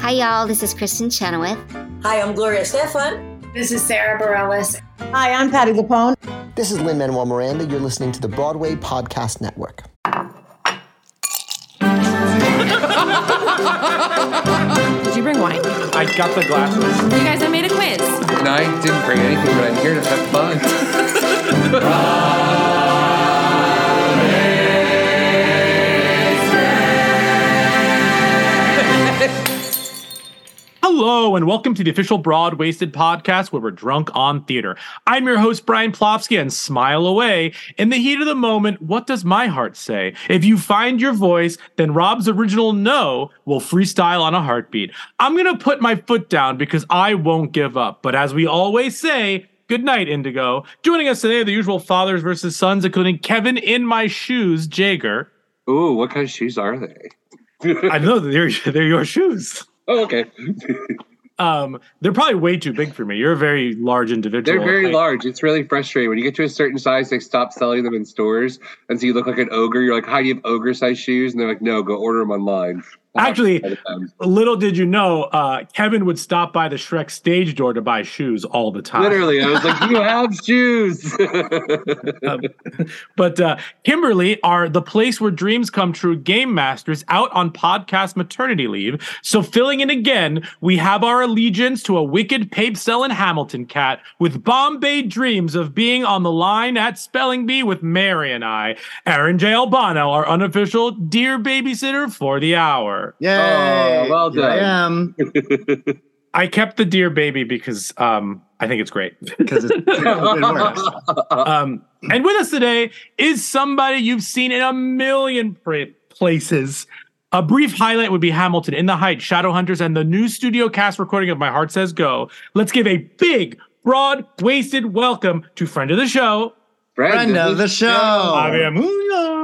Hi, y'all. This is Kristen Chenoweth. Hi, I'm Gloria Estefan. This is Sarah Bareilles. Hi, I'm Patti LuPone. This is Lin-Manuel Miranda. You're listening to the Broadway Podcast Network. Did you bring wine? I got the glasses. You guys, I made a quiz. And I didn't bring anything, but I'm here to have fun. Hello, and welcome to the official Broad Wasted podcast where we're drunk on theater. I'm your host, Brian Plofsky, and smile away. In the heat of the moment, what does my heart say? If you find your voice, then Rob's original No will freestyle on a heartbeat. I'm going to put my foot down because I won't give up. But as we always say, good night, Indigo. Joining us today are the usual fathers versus sons, including Kevin in my shoes, Jager. Ooh, what kind of shoes are they? I know they're your shoes. Oh, okay. They're probably way too big for me. You're a very large individual. They're very large. It's really frustrating. When you get to a certain size, they stop selling them in stores. And so you look like an ogre. You're like, hi, do you have ogre-sized shoes? And they're like, no, go order them online. Actually, little did you know, Kevin would stop by the Shrek stage door to buy shoes all the time. Literally, I was like, you have shoes. But Kimberly are the place where dreams come true game masters out on podcast maternity leave. So filling in again, we have our allegiance to a wicked pape-selling Hamilton cat with Bombay dreams of being on the line at Spelling Bee with Mary and I. Aaron J. Albano, our unofficial dear babysitter for the hour. Yay! Oh, well done. Here I am. I kept the dear baby because I think it's great. Because it works. And with us today is somebody you've seen in a million places. A brief highlight would be Hamilton, In the Heights, Shadowhunters, and the new studio cast recording of My Heart Says Go. Let's give a big, broad-waisted welcome to friend of the show. Friend of the show. Javier Munoz.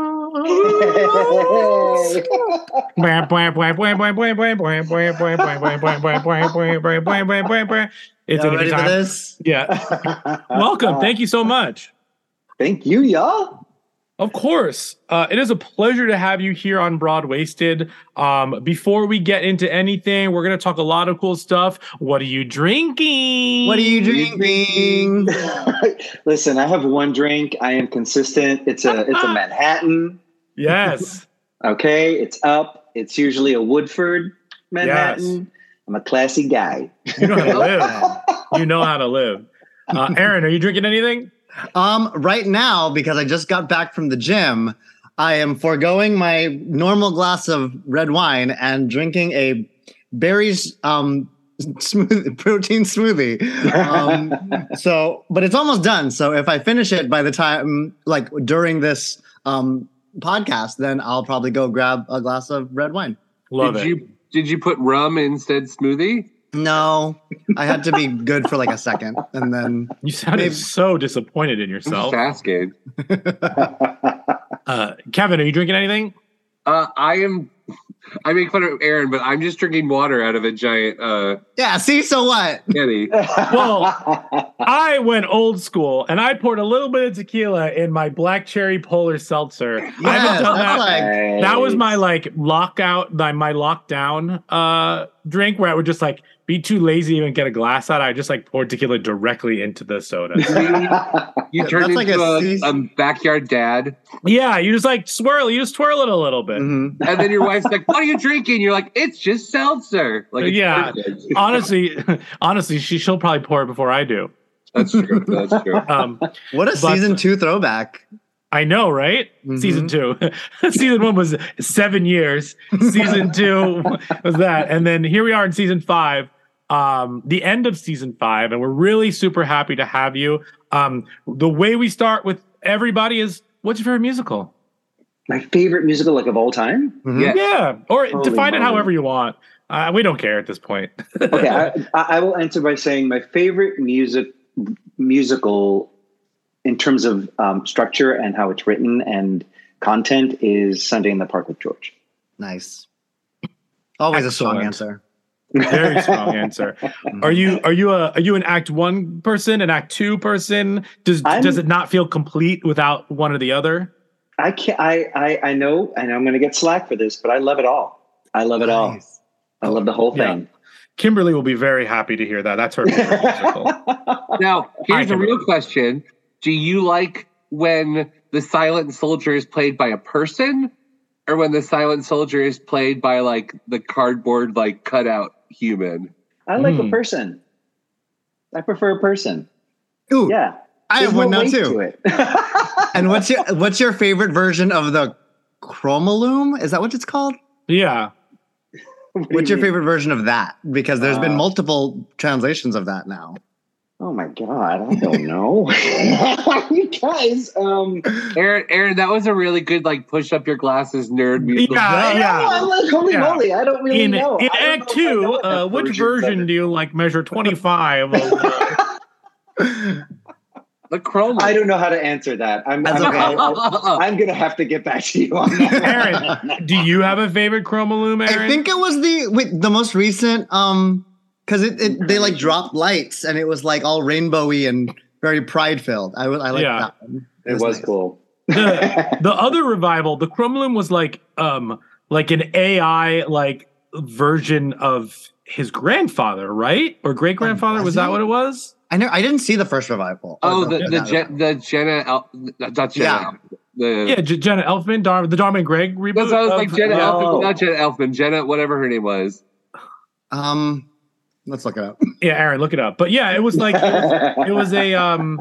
It's Y'all ready for this? Yeah. Welcome. Thank you so much. Thank you, y'all. Of course. It is a pleasure to have you here on Broad Wasted. Before we get into anything, we're going to talk a lot of cool stuff. What are you drinking? What are you drinking? Listen, I have one drink. I am consistent. It's a Manhattan. Yes. Okay, it's up. It's usually a Woodford Manhattan. Yes. I'm a classy guy. You know how to live. You know how to live. Aaron, are you drinking anything? Right now, because I just got back from the gym, I am foregoing my normal glass of red wine and drinking a berries protein smoothie. But it's almost done. So if I finish it by the time, like during this podcast, then I'll probably go grab a glass of red wine. Did you put rum instead smoothie? No, I had to be good for like a second, and then You sounded so disappointed in yourself. Just asking. Kevin, are you drinking anything? I make fun of Aaron, but I'm just drinking water out of a giant yeah. See, so what? Kenny. Well, I went old school and I poured a little bit of tequila in my black cherry polar seltzer. I haven't done that. That was my like lockdown drink where I would just like be too lazy to even get a glass out. I just like poured tequila directly into the soda. You turned That's into like a backyard dad. Yeah, you just like swirl. You just twirl it a little bit. Mm-hmm. And then your wife's like, what are you drinking? You're like, it's just seltzer. Like, it's Yeah. perfect. honestly, she'll probably pour it before I do. That's true. That's true. What a season 2 throwback. I know, right? Mm-hmm. Season 2. Season 1 was 7 years. Season 2 was that. And then here we are in season 5, the end of season 5. And we're really super happy to have you. The way we start with everybody is, what's your favorite musical? My favorite musical, like of all time. Mm-hmm. Yeah. Or Holy define it moly. however you want. We don't care at this point. Okay, I will answer by saying my favorite musical in terms of structure and how it's written and content is Sunday in the Park with George. Nice. Always Excellent. a strong answer. Very strong answer. Are you an Act 1 person, an Act 2 person? Does it not feel complete without one or the other? I can't. I know, and I'm going to get slack for this, but I love it all. I love it all. I love the whole thing. Kimberly will be very happy to hear that. That's her favorite musical. Now, here's Hi, a real Kimberly. question. Do you like when the silent soldier is played by a person or when the silent soldier is played by like the cardboard, like cutout human? I like a person. I prefer a person. Ooh, Yeah. I have There's one no now weight too. to it. And what's your favorite version of the Chromaloom? Is that what it's called? Yeah. What's your favorite version of that? Because there's been Uh, multiple translations of that now. Oh my God, I don't know. You guys, Aaron, that was a really good like push up your glasses nerd musical. Yeah. I'm like, holy Yeah. moly, I don't really In know. I don't Act know if I 2, know enough which versions of version it. do you like measure 25 of? The chroma. I don't know how to answer that. I'm gonna have to get back to you on that. Aaron, do you have a favorite Chromaloom, Aaron? I think it was the most recent because they like dropped lights and it was like all rainbowy and very pride filled. I like Yeah. that one. It was nice. cool. the other revival, the Chromaloom was like an AI like version of his grandfather, right? Or great grandfather? was Was that it? what it was? I didn't see the first revival. Oh, Or the Jenna, not Jenna. Yeah. Yeah, Jenna Elfman, the Dharma and Greg reboot. That's what I was like, Jenna Oh. Elfman, not Jenna Elfman, Jenna, whatever her name was. Let's look it up. Yeah, Aaron, look it up. But yeah, it was like it was like a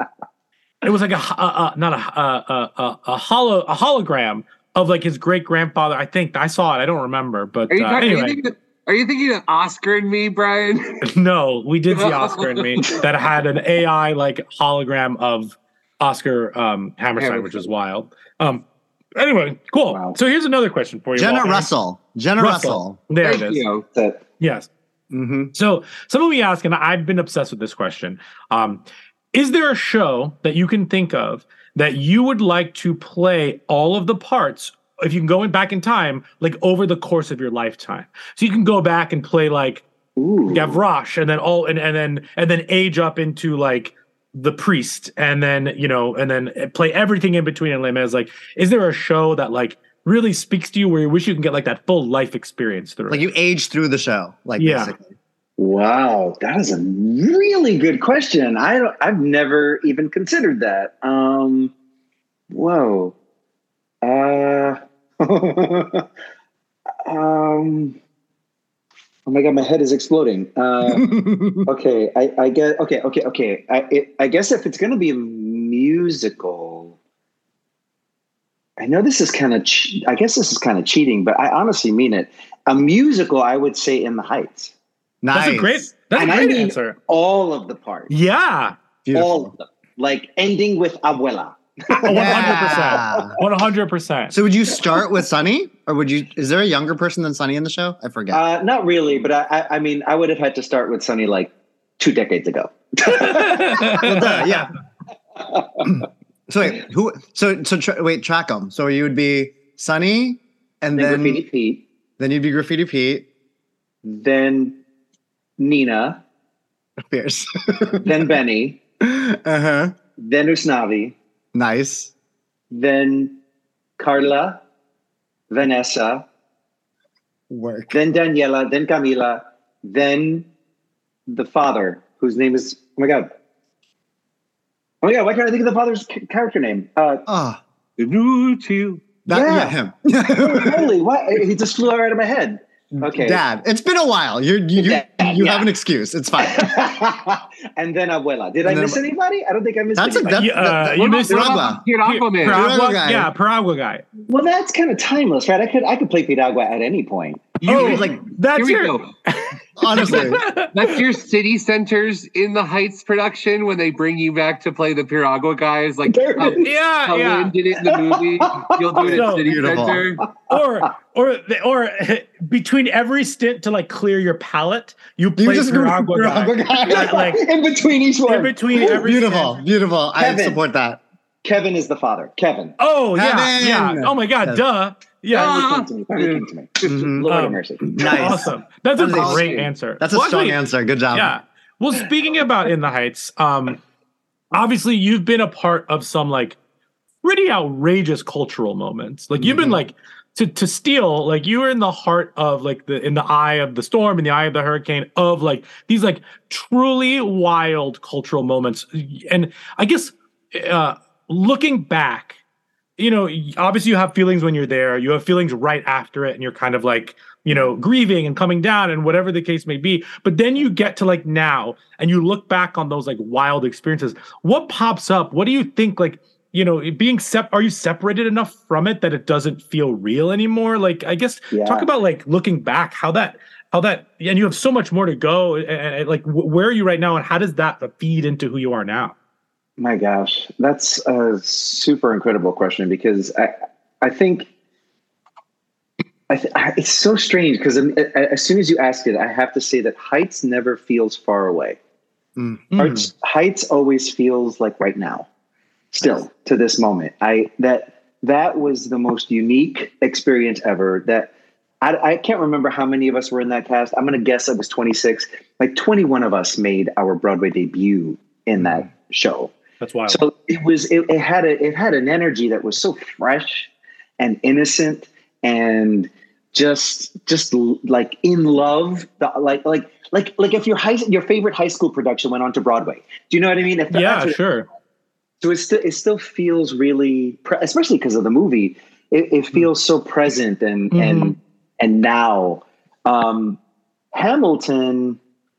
hologram of like his great grandfather. I think I saw it. I don't remember, but anyway. Are you thinking of Oscar and Me, Brian? No, we did see Oscar and Me that had an AI like hologram of Oscar Hammerstein, which is wild. Anyway, cool. Wow. So here's another question for you. Jenna Walter. Russell. Jenna Russell. There it Thank is. you. That- Yes. Mm-hmm. So someone we ask, and I've been obsessed with this question. Is there a show that you can think of that you would like to play all of the parts if you can go back in time, like over the course of your lifetime? So you can go back and play like Ooh. Gavroche and then age up into like the priest and then, and then play everything in between and Les Mis. Like, is there a show that like really speaks to you where you wish you can get like that full life experience through? Like you age through the show. Like Yeah. basically. Wow, that is a really good question. I've never even considered that. Whoa. Oh my God, my head is exploding. Okay, I get. Okay. I guess if it's going to be a musical, I know this is kind of. I guess this is kind of cheating, but I honestly mean it. A musical, I would say, In the Heights. Nice. That's And a I great mean answer. all of the parts. Yeah. Beautiful. All of them. Like ending with Abuela. 100%. 100%. So would you start with Sunny, or is there a younger person than Sunny in the show? I forget. Not really, but I mean, I would have had to start with Sunny like 2 decades ago. Well, duh, yeah. So wait, track them. So you would be Sunny, and Then then Graffiti Pete, then you'd be Graffiti Pete. then Nina, Fierce. then Benny, Uh-huh. then Usnavi, Nice. then Carla, Vanessa, Work. then Daniela, then Camila, then the father, whose name is, oh my God, why can't I think of the father's character name? Oh, New yeah, him. Holy, what? He just flew right out of my head. Okay. Dad, it's been a while. You Dad, have yeah. an excuse. It's fine. And then Abuela. Did I And then miss anybody? I don't think I missed That's anybody. You missed Piragua. Aquaman. Piragua guy. Yeah, Piragua guy. Well, that's kind of timeless, right? I could play Piragua at any point. That's Here we your. go. Honestly. That's your city centers in the Heights production when they bring you back to play the Piragua guys. Like There how, it is. how Yeah. Lynn did it in the movie. You'll do it So at City beautiful. Center. Or between every stint to like clear your palate, you play You just Piragua guy. Piragua guy. Like In between each one. in between every Beautiful. stint. Beautiful. I Kevin. support that. Kevin is the father. Kevin. Oh yeah, Kevin. yeah. Oh my God, Kevin. duh. Yeah. Finally came to me. Mhm. Lord Um, of mercy. Nice. Awesome. That's a That is great awesome. answer. That's a Well, strong actually, answer. Good job. Yeah. Well, speaking about In the Heights, obviously you've been a part of some like pretty outrageous cultural moments. Like you've been like to Steel, like you were in the heart of like in the eye of the storm, in the eye of the hurricane, of like these like truly wild cultural moments. And I guess looking back, you know, obviously you have feelings when you're there, you have feelings right after it, and you're kind of like, you know, grieving and coming down and whatever the case may be. But then you get to like now and you look back on those like wild experiences. What pops up? What do you think, like, you know, are you separated enough from it that it doesn't feel real anymore? Like, I guess talk about like looking back, how that, and you have so much more to go, and like, where are you right now, and how does that feed into who you are now? My gosh, that's a super incredible question, because I think it's so strange, because as soon as you ask it, I have to say that Heights never feels far away. Heights always feels like right now. Still to this moment, that was the most unique experience ever. That I can't remember how many of us were in that cast. I'm going to guess it was 26. Like 21 of us made our Broadway debut in that show. That's wild. So it had an energy that was so fresh and innocent and just like in love. Like if your favorite high school production went on to Broadway. Do you know what I mean? Sure. So it still feels really, especially because of the movie, it feels so present and now. Hamilton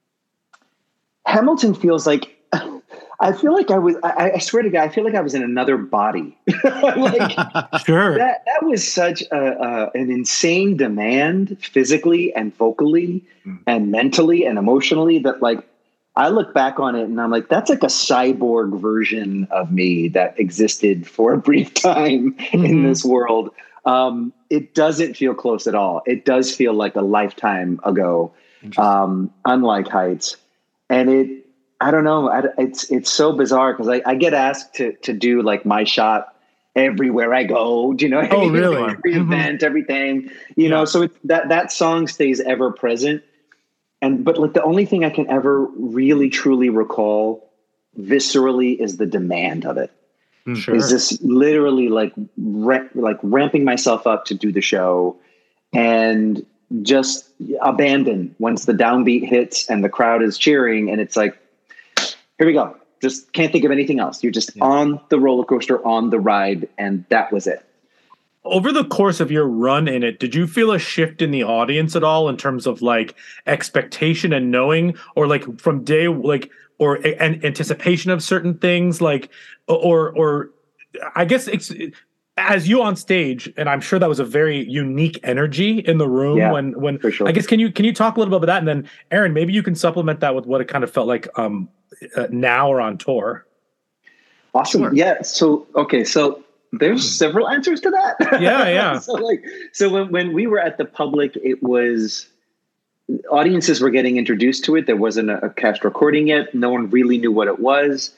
feels like, I feel like I swear to God, I feel like I was in another body. Like, sure. That was such an insane demand physically and vocally and mentally and emotionally that, like, I look back on it and I'm like, that's like a cyborg version of me that existed for a brief time in this world. It doesn't feel close at all. It does feel like a lifetime ago, unlike Heights. And I don't know. It's so bizarre, because I get asked to do like my shot everywhere I go. Do you know what I mean? Really? Every event, everything, you know, so that song stays ever present. But like the only thing I can ever really truly recall viscerally is the demand of it. Sure. Is this literally like ramping myself up to do the show and just abandon once the downbeat hits and the crowd is cheering, and it's like, here we go. Just can't think of anything else. You're just on the roller coaster, on the ride, and that was it. Over the course of your run in it, did you feel a shift in the audience at all in terms of like expectation and knowing, or like from day, like, or anticipation of certain things, like, or I guess as you on stage, and I'm sure that was a very unique energy in the room when for sure. I guess, can you talk a little bit about that? And then Aaron, maybe you can supplement that with what it kind of felt like now or on tour. Awesome. Sure. Yeah. So there's several answers to that. Yeah. so when we were at the Public, it was, audiences were getting introduced to it. There wasn't a cast recording yet. No one really knew what it was.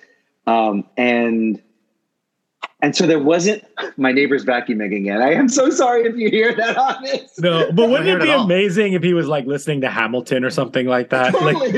And so there wasn't, my neighbor's vacuuming again. I am so sorry if you hear that on this. No, but wouldn't it be amazing if he was like listening to Hamilton or something like that? Totally.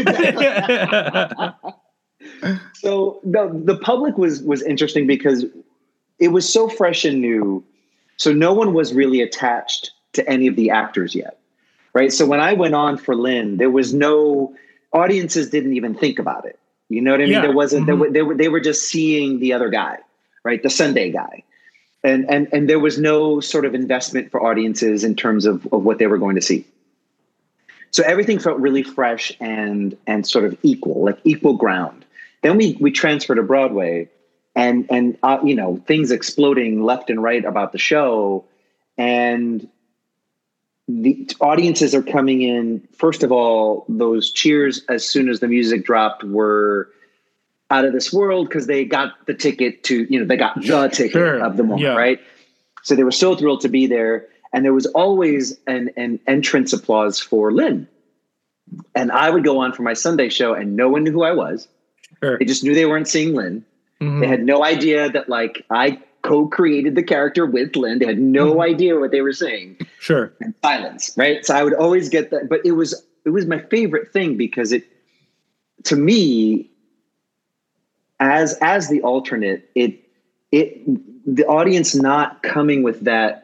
So the Public was interesting because it was so fresh and new. So no one was really attached to any of the actors yet. Right. So when I went on for Lynn, there was no, audiences didn't even think about it. You know what I mean? There wasn't, they were just seeing the other guy, right? The Sunday guy. And there was no sort of investment for audiences in terms of what they were going to see. So everything felt really fresh and sort of equal, like equal ground. Then we transferred to Broadway, and you know, things exploding left and right about the show, and the audiences are coming in. First of all, those cheers as soon as the music dropped were out of this world, because they got the ticket to, you know, they got the ticket of the moment, right? So they were so thrilled to be there, and there was always an entrance applause for Lynn. And I would go on for my Sunday show, and no one knew who I was. Sure. They just knew they weren't seeing Lynn. They had no idea that, like, I co-created the character with Lynn. They had no idea what they were saying. Sure. And silence, right? So I would always get that. But it was my favorite thing, because it, to me, as the alternate, the audience not coming with that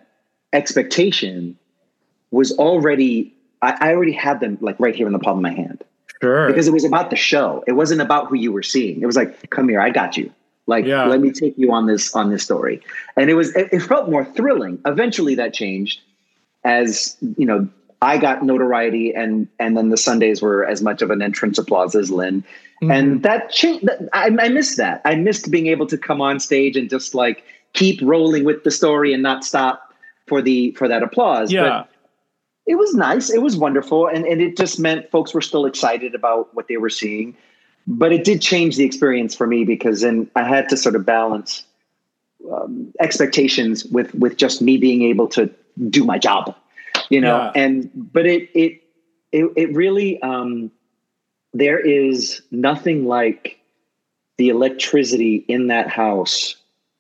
expectation was already, I already had them like right here in the palm of my hand. Sure. Because it was about the show. It wasn't about who you were seeing. It was like, come here, I got you. Like, let me take you on this story. And it felt more thrilling. Eventually that changed as, you know, I got notoriety and then the Sundays were as much of an entrance applause as Lynn. Mm-hmm. And that changed. I missed that. I missed being able to come on stage and just like keep rolling with the story and not stop for that applause. Yeah. But it was nice. It was wonderful. And it just meant folks were still excited about what they were seeing. But it did change the experience for me because then I had to sort of balance expectations with just me being able to do my job, you know. Yeah. But it really there is nothing like the electricity in that house.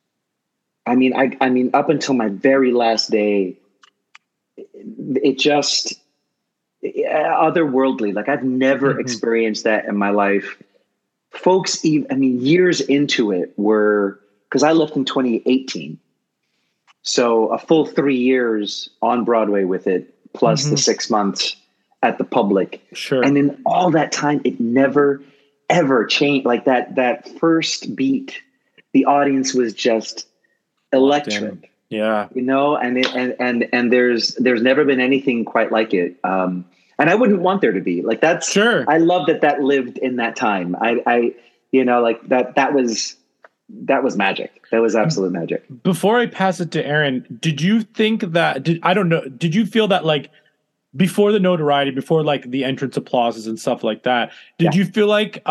I mean, up until my very last day, it just otherworldly. Like I've never experienced that in my life. Folks, years into it were, because I left in 2018. So a full 3 years on Broadway with it, plus the 6 months at the Public. Sure. And in all that time, it never, ever changed. Like that first beat, the audience was just electric. Yeah. You know, and there's never been anything quite like it. And I wouldn't want there to be. Like that's sure. I love that lived in that time. I you know, like that was magic. That was absolute magic. Before I pass it to Aaron, did you think that did you feel that like before the notoriety, before like the entrance applauses and stuff like that, did you feel like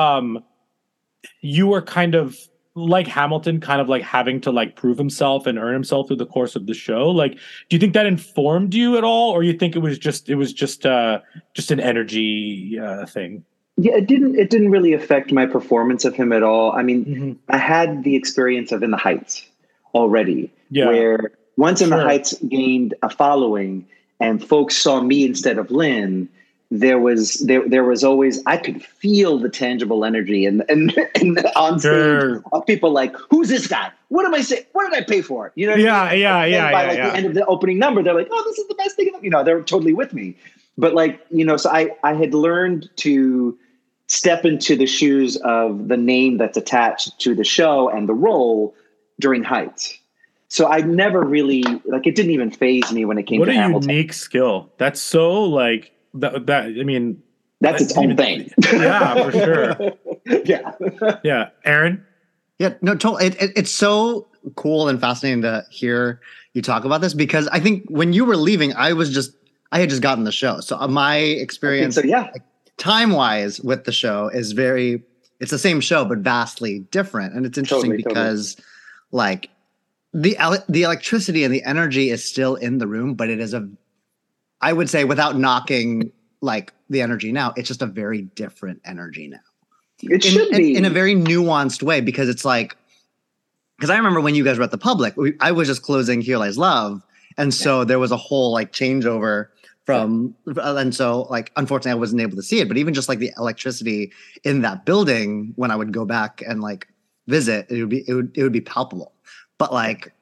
you were kind of like Hamilton, kind of like having to like prove himself and earn himself through the course of the show? Like, do you think that informed you at all, or you think it was just an energy thing? Yeah, it didn't really affect my performance of him at all. I mean, I had the experience of In the Heights already, where once In the Heights gained a following and folks saw me instead of Lynn, there was always, I could feel the tangible energy and on stage of people like, who's this guy? What am I saying? What did I pay for? You know? By the end of the opening number, they're like, oh, this is the best thing. You know, they're totally with me. But like, you know, so I had learned to step into the shoes of the name that's attached to the show and the role during Heights. So I never really, like, it didn't even faze me when it came to Hamilton. What a unique skill. That's so like, that's its own thing. Yeah, for sure. Yeah. Aaron? Yeah, no, totally. It's so cool and fascinating to hear you talk about this, because I think when you were leaving, I had just gotten the show. So my experience time-wise with the show is it's the same show, but vastly different. And it's interesting because like the electricity and the energy is still in the room, but it is I would say, without knocking like the energy now, it's just a very different energy now. It should be in a very nuanced way, because it's like, because I remember when you guys were at the Public, I was just closing Here Lies Love. And so there was a whole like changeover and so like, unfortunately I wasn't able to see it, but even just like the electricity in that building, when I would go back and like visit, it would be palpable. But like,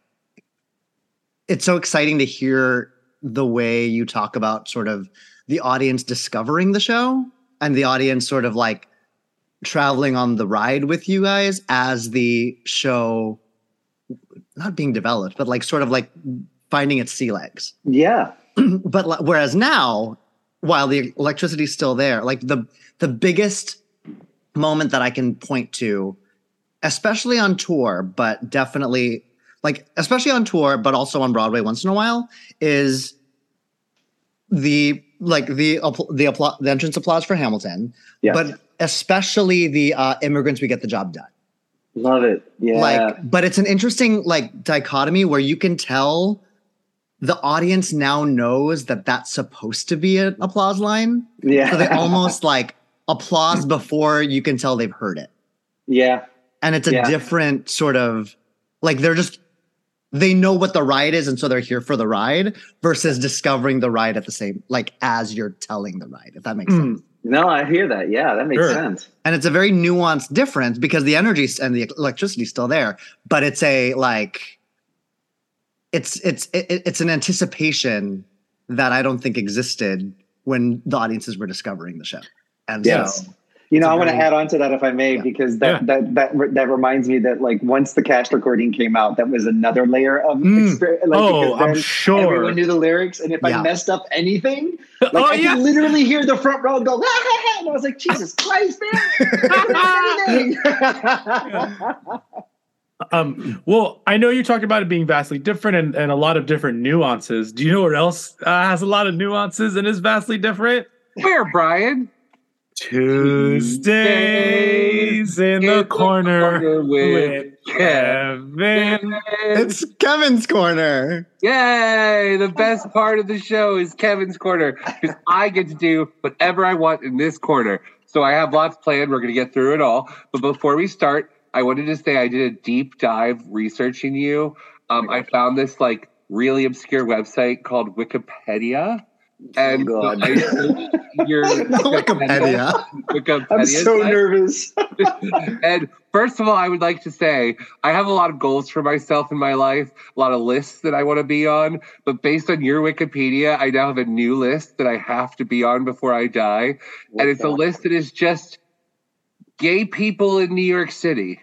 it's so exciting to hear the way you talk about sort of the audience discovering the show and the audience sort of like traveling on the ride with you guys as the show not being developed, but like sort of like finding its sea legs. Yeah. But whereas now, while the electricity is still there, like the biggest moment that I can point to, especially on tour, but definitely like, especially on tour, but also on Broadway once in a while, is the entrance applause for Hamilton, but especially the Immigrants We Get the Job Done. Love it. Yeah. But it's an interesting like dichotomy where you can tell the audience now knows that that's supposed to be an applause line. Yeah. So they almost like applause before you can tell they've heard it. Yeah. And it's a different sort of like, they know what the ride is, and so they're here for the ride versus discovering the ride at the same, like as you're telling the ride, if that makes sense. No, I hear that. Yeah, that makes sense. And it's a very nuanced difference because the energy and the electricity is still there, but it's a like, it's an anticipation that I don't think existed when the audiences were discovering the show. And Yes. so You know, I want to add on to that if I may, because that reminds me that like once the cast recording came out, that was another layer of experience. Like, because then I'm sure everyone knew the lyrics, and if I messed up anything, like I could literally hear the front row go, ah, ha, ha, and I was like, Jesus Christ, man! Well, I know you talked about it being vastly different and a lot of different nuances. Do you know what else has a lot of nuances and is vastly different? Where, Brian? Tuesdays in the corner with Kevin. It's Kevin's Corner. Yay! The best part of the show is Kevin's Corner, because I get to do whatever I want in this corner. So I have lots planned. We're going to get through it all. But before we start, I wanted to say I did a deep dive researching you. I found this like really obscure website called Wikipedia. And your Wikipedia. I'm so nervous. And first of all, I would like to say I have a lot of goals for myself in my life, a lot of lists that I want to be on. But based on your Wikipedia, I now have a new list that I have to be on before I die. And it's a list that is just gay people in New York City.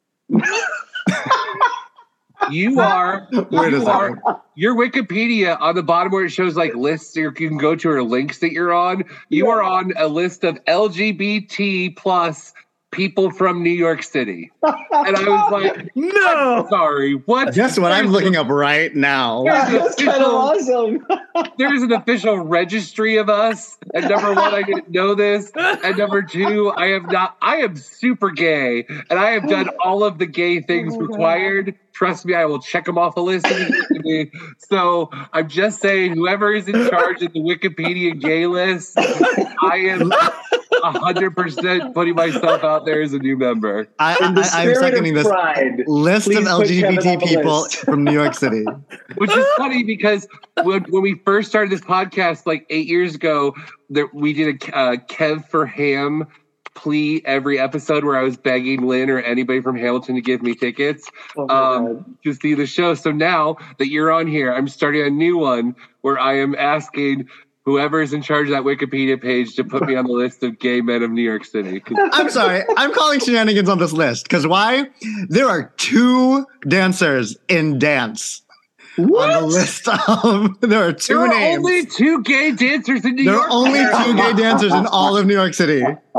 You are your Wikipedia on the bottom where it shows like lists you can go to or links that you're on. You are on a list of LGBT plus people from New York City. And I was like, no, I'm sorry. What? Guess what I'm looking up right now. That's kind of awesome. There is an official registry of us. And number one, I didn't know this. And number two, I am super gay. And I have done all of the gay things required. Trust me, I will check them off a list. So I'm just saying, whoever is in charge of the Wikipedia gay list, I am 100% putting myself out there as a new member. I'm seconding this list of LGBT people from New York City. Which is funny because when we first started this podcast like 8 years ago, we did a Kev for Ham plea every episode where I was begging Lynn or anybody from Hamilton to give me tickets to see the show. So now that you're on here, I'm starting a new one where I am asking whoever is in charge of that Wikipedia page to put me on the list of gay men of New York City. I'm sorry. I'm calling shenanigans on this list. Because why? There are 2 dancers in dance. What? On the list of, there are 2 names. There are only 2 gay dancers in New York. There are only 2 gay dancers in all of New York City.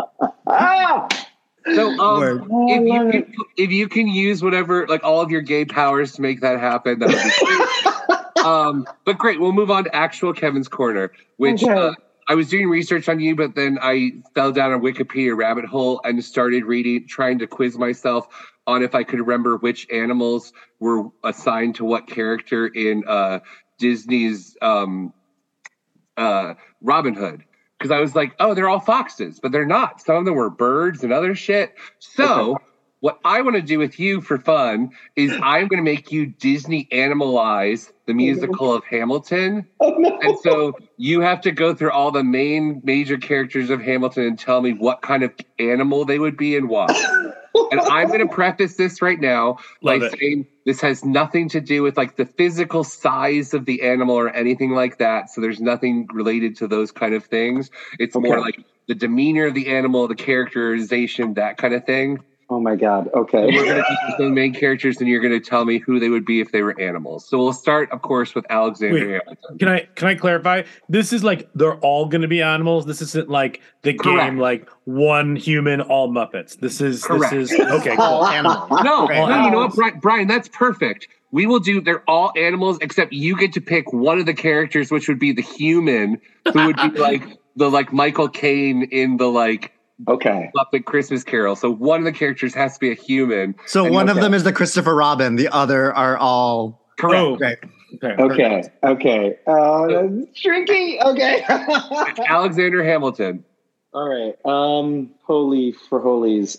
So if you can use whatever, like all of your gay powers to make that happen, that would be great. But great, we'll move on to actual Kevin's Corner, which I was doing research on you, but then I fell down a Wikipedia rabbit hole and started reading, trying to quiz myself on if I could remember which animals were assigned to what character in Disney's Robin Hood. Because I was like, oh, they're all foxes, but they're not. Some of them were birds and other shit. So what I want to do with you for fun is I'm going to make you Disney animalize the musical of Hamilton. And so you have to go through all the major characters of Hamilton and tell me what kind of animal they would be and why. And I'm going to preface this right now by saying this has nothing to do with like the physical size of the animal or anything like that. So there's nothing related to those kind of things. It's more like the demeanor of the animal, the characterization, that kind of thing. Oh my God. Okay. We're going to teach the main characters and you're going to tell me who they would be if they were animals. So we'll start, of course, with Alexander Hamilton. Can I clarify? This is like they're all going to be animals. This isn't like the game like one human, all Muppets. This is okay. All animals. No, you know what, Brian, that's perfect. We will do, they're all animals, except you get to pick one of the characters, which would be the human, who would be like the like Michael Caine in the like Muppet Christmas Carol. So one of the characters has to be a human. So one of them is the Christopher Robin. The other are all correct. Okay. Tricky. Okay. Alexander Hamilton. All right. Holy for holies.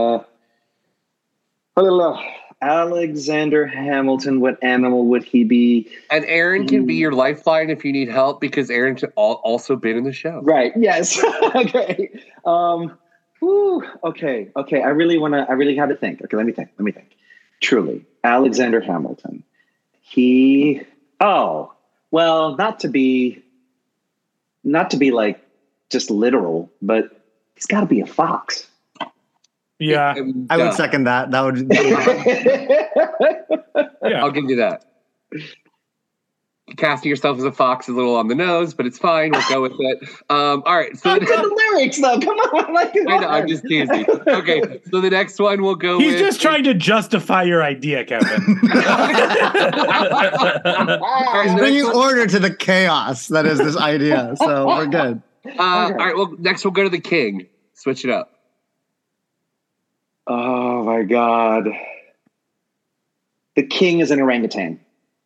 Alexander Hamilton, what animal would he be? And Aaron can be your lifeline if you need help, because Aaron's also been in the show. Right. Yes. Okay. Okay. I really had to think. Okay, let me think. Truly, Alexander Hamilton. Well, not to be like just literal, but he's got to be a fox. Yeah. I would second that. That would. Yeah. I'll give you that. Casting yourself as a fox is a little on the nose, but it's fine. We'll go with it. All right. So the lyrics, though. Come on. I know, I'm just teasing. Okay. So the next one we'll go He's with. just trying to justify your idea, Kevin. He's bringing order to the chaos that is this idea. So we're good. All right. Well, next we'll go to the king. Switch it up. Oh my God. The king is an orangutan.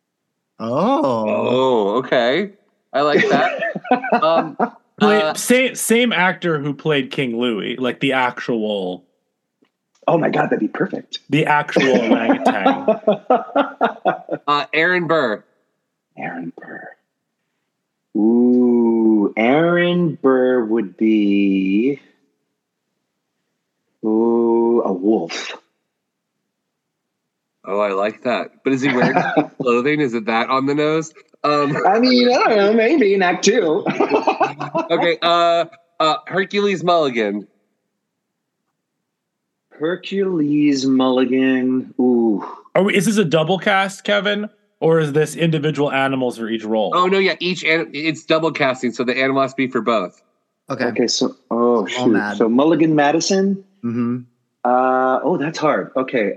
Oh, Okay. I like that. Same actor who played King Louis, like the actual. Oh my God, that'd be perfect. The actual orangutan. Aaron Burr. Aaron Burr. Ooh, Aaron Burr would be a wolf. Oh, I like that. But is he wearing clothing? Is it that on the nose? I mean, I don't know, maybe in Act 2. Okay. Hercules Mulligan. Hercules Mulligan. Ooh. Is this a double cast, Kevin? Or is this individual animals for each role? Oh, no, yeah. It's double casting, so the animal has to be for both. okay. Okay, so shoot. mad. So Mulligan Madison. Mm-hmm. That's hard. Okay.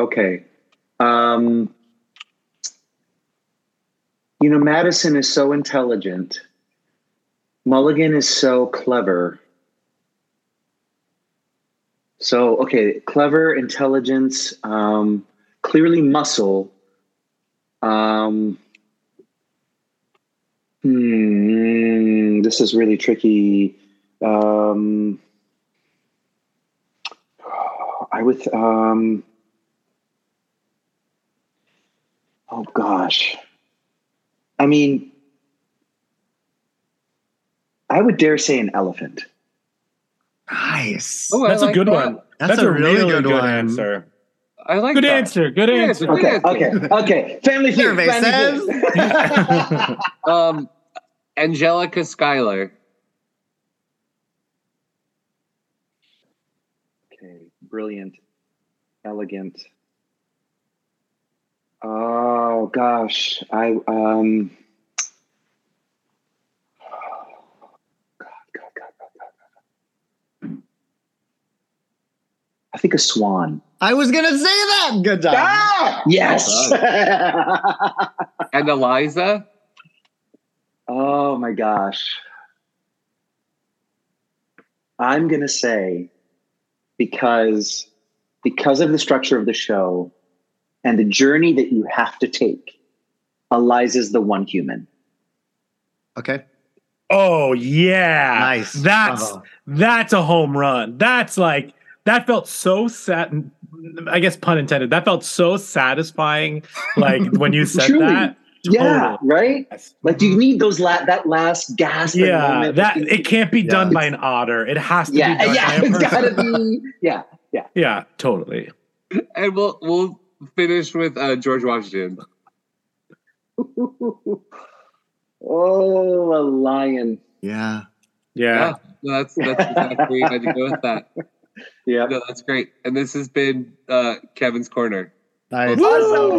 Madison is so intelligent. Mulligan is so clever. So, okay, clever, intelligence, clearly muscle. This is really tricky. Oh gosh. I mean, I would dare say an elephant. Nice. Oh, That's a good one. That's a a really good one. answer. I like Good that. answer. Good answer. Okay. Family Feud. Survey says. Angelica Schuyler. Okay, brilliant, elegant. Oh gosh, God. I think a swan. I was gonna say that. Good job. Yes. And Eliza. Oh my gosh. I'm gonna say because of the structure of the show and the journey that you have to take, Eliza's the one human. Okay. Oh yeah. Nice. That's a home run. That's like that felt so sad. I guess pun intended. That felt so satisfying. Like when you said Truly. that. Yeah, Totally. right. Like you need those that last gasp. Yeah, moment. that it can't be done by an otter. It has to be done by a it's person. gotta be. Yeah. Yeah, totally. And we'll finish with George Washington. Oh, a lion. Yeah. Yeah. No, that's exactly how to go with that. Yeah. No, that's great. And this has been Kevin's Corner. Nice. Awesome.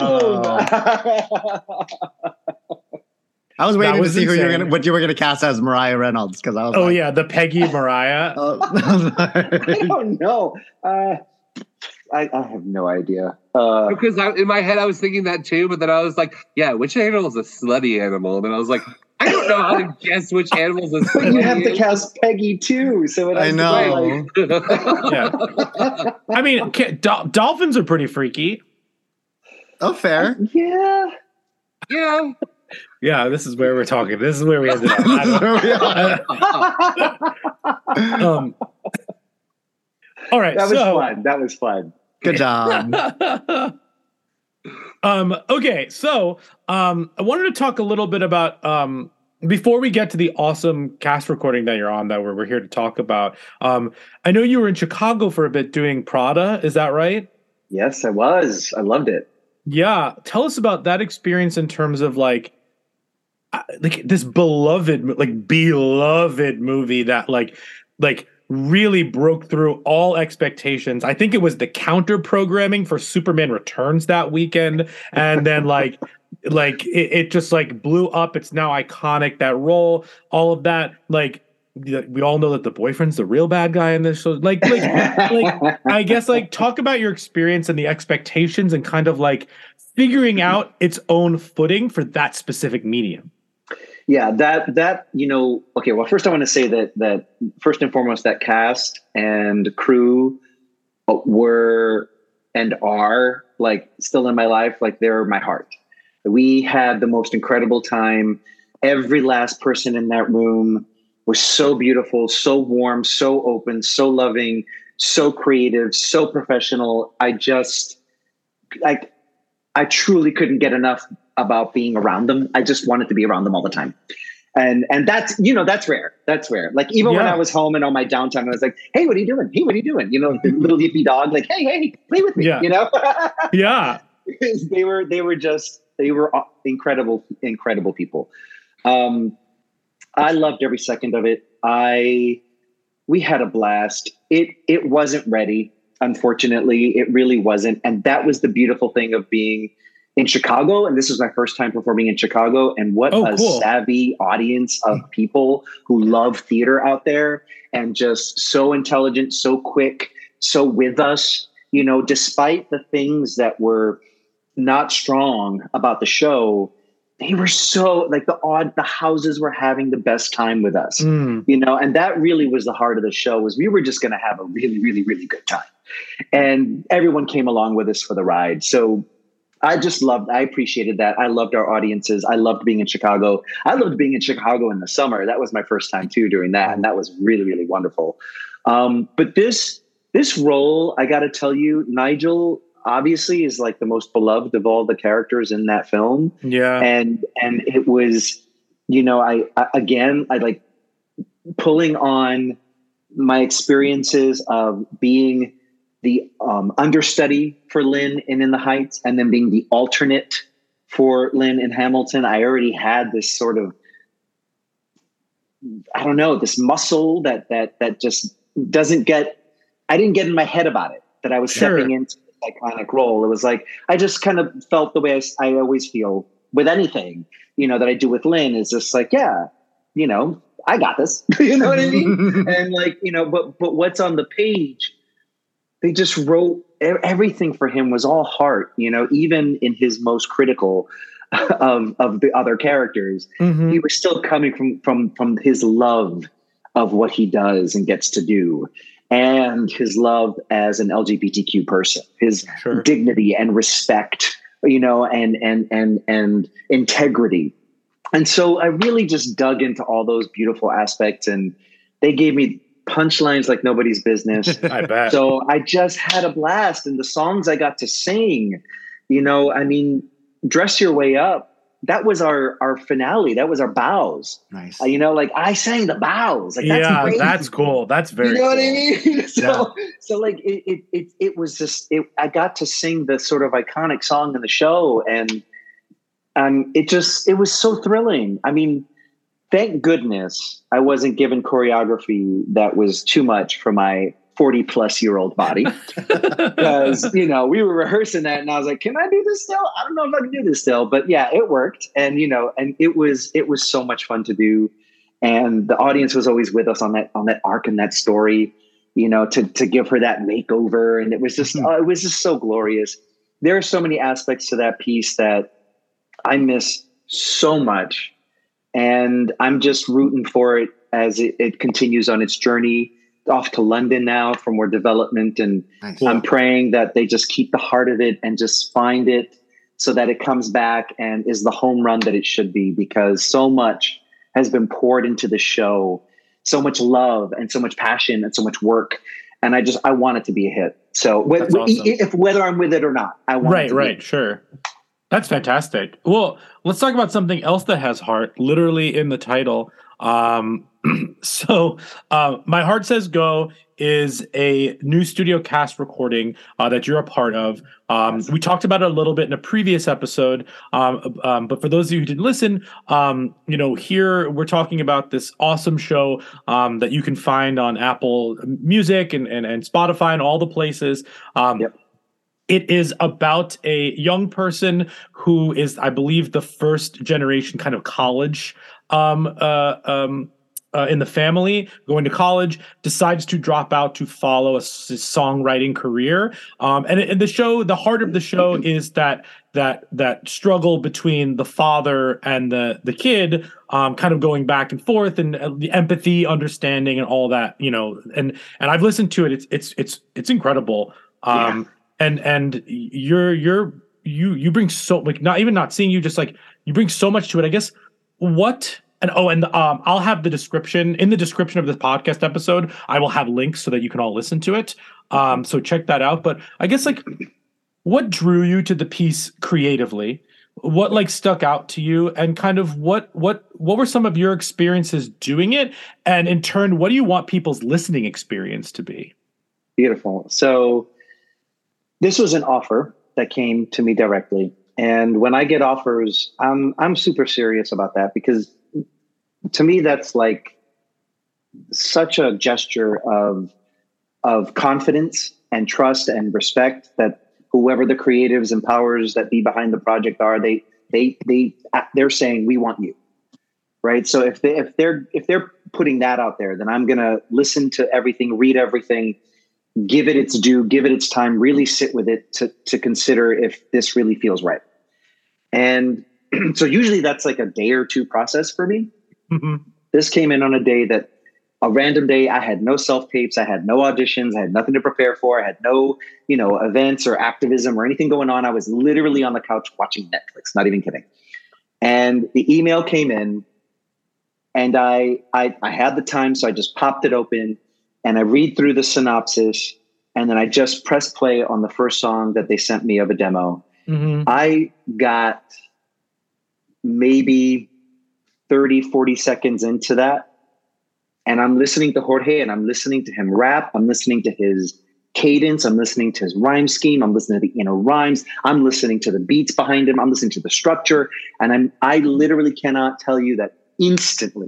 I was waiting That to was see insane. what you were gonna cast as Mariah Reynolds because I was. Oh like, yeah, the Peggy Mariah. I don't know. I have no idea. Because in my head I was thinking that too, but then I was like, yeah, which animal is a slutty animal? And then I was like, I don't know how to guess which animal is a slutty But you have to animal. cast Peggy too, so it has I to know. be like, Yeah. I mean, dolphins are pretty freaky. Oh, fair. yeah. Yeah. Yeah, this is where we're talking. This is where we ended up. I don't- all right. That was fun. That was fun. Good job. Okay, so I wanted to talk a little bit about before we get to the awesome cast recording that you're on that we're here to talk about. I know you were in Chicago for a bit doing Prada. Is that right? Yes, I was. I loved it. Yeah, tell us about that experience in terms of like this beloved movie that like really broke through all expectations. I think it was the counter programming for Superman Returns that weekend, and then it just like blew up. It's now iconic, that role, all of that. Like we all know that the boyfriend's the real bad guy in this show. Like I guess like talk about your experience and the expectations and kind of like figuring out its own footing for that specific medium. Yeah, that okay, well, first I want to say that first and foremost, that cast and crew were and are like still in my life, like they're my heart. We had the most incredible time. Every last person in that room was so beautiful, so warm, so open, so loving, so creative, so professional. I truly couldn't get enough about being around them. I just wanted to be around them all the time. And that's, that's rare. That's rare. Like even when I was home and on my downtime, I was like, hey, what are you doing? Hey, what are you doing? The little leafy dog, like, hey, play with me, Yeah. They were incredible people. I loved every second of it. We had a blast. It wasn't ready. Unfortunately, it really wasn't. And that was the beautiful thing of being in Chicago. And this was my first time performing in Chicago. And what cool. Savvy audience of people who love theater out there, and just so intelligent, so quick, so with us, despite the things that were not strong about the show. They were so like the houses were having the best time with us, and that really was the heart of the show, was we were just going to have a really, really, really good time. And everyone came along with us for the ride. So I appreciated that. I loved our audiences. I loved being in Chicago. I loved being in Chicago in the summer. That was my first time too doing that. And that was really, really wonderful. But this role, I got to tell you, Nigel obviously is like the most beloved of all the characters in that film. Yeah. And it was, I like pulling on my experiences of being the understudy for Lynn in the Heights, and then being the alternate for Lynn in Hamilton. I already had this sort of, I don't know, this muscle that just I didn't get in my head about it, that I was stepping into this iconic role. It was like, I just kind of felt the way I always feel with anything, that I do with Lynn, is just like, yeah, I got this, you know what I mean? And like, but what's on the page, they just wrote everything for him was all heart, even in his most critical of the other characters, he was still coming from his love of what he does and gets to do, and his love as an LGBTQ person, his dignity and respect, and integrity. And so I really just dug into all those beautiful aspects, and they gave me punchlines like nobody's business. I bet. So I just had a blast, and the songs I got to sing, Dress Your Way Up, that was our finale. That was our bows. Nice. I sang the bows. Like, that's crazy. That's cool. That's very cool. What I mean? So like it was just, I got to sing the sort of iconic song in the show, and it was so thrilling. Thank goodness I wasn't given choreography that was too much for my 40-plus-year-old body, because we were rehearsing that, and I was like, "Can I do this still? I don't know if I can do this still." But yeah, it worked, and and it was so much fun to do, and the audience was always with us on that arc and that story, to give her that makeover, and it was just so glorious. There are so many aspects to that piece that I miss so much. And I'm just rooting for it as it continues on its journey off to London now for more development. And nice. I'm praying that they just keep the heart of it and just find it so that it comes back and is the home run that it should be, because so much has been poured into the show, so much love and so much passion and so much work. And I want it to be a hit. So whether I'm with it or not, I want it to be. Sure. That's fantastic. Well, let's talk about something else that has heart, literally in the title. So, My Heart Says Go is a new studio cast recording that you're a part of. We talked about it a little bit in a previous episode, but for those of you who didn't listen, here we're talking about this awesome show that you can find on Apple Music and Spotify and all the places. Yep. It is about a young person who is, I believe, the first generation kind of college in the family, going to college, decides to drop out to follow a songwriting career. And the show, the heart of the show is that struggle between the father and the kid, kind of going back and forth, and the empathy, understanding, and all that, and I've listened to it. It's incredible. And you bring so, like, not seeing you, just like you bring so much to it. I guess I'll have the description of this podcast episode. I will have links so that you can all listen to it. So check that out. But I guess, like, what drew you to the piece creatively? What, like, stuck out to you, and kind of what were some of your experiences doing it? And in turn, what do you want people's listening experience to be? Beautiful. So this was an offer that came to me directly. And when I get offers, I'm super serious about that, because to me, that's like such a gesture of confidence and trust and respect that whoever the creatives and powers that be behind the project are, they're saying, we want you, right? So if they're putting that out there, then I'm gonna listen to everything, read everything, give it its due, give it its time, really sit with it to consider if this really feels right. And so usually that's like a day or two process for me. Mm-hmm. This came in on a random day. I had no self-tapes. I had no auditions. I had nothing to prepare for. I had no, events or activism or anything going on. I was literally on the couch watching Netflix, not even kidding. And the email came in, and I had the time. So I just popped it open and I read through the synopsis, and then I just press play on the first song that they sent me of a demo. Mm-hmm. I got maybe 30, 40 seconds into that, and I'm listening to Jorge, and I'm listening to him rap. I'm listening to his cadence. I'm listening to his rhyme scheme. I'm listening to the inner rhymes. I'm listening to the beats behind him. I'm listening to the structure. And I literally cannot tell you that instantly.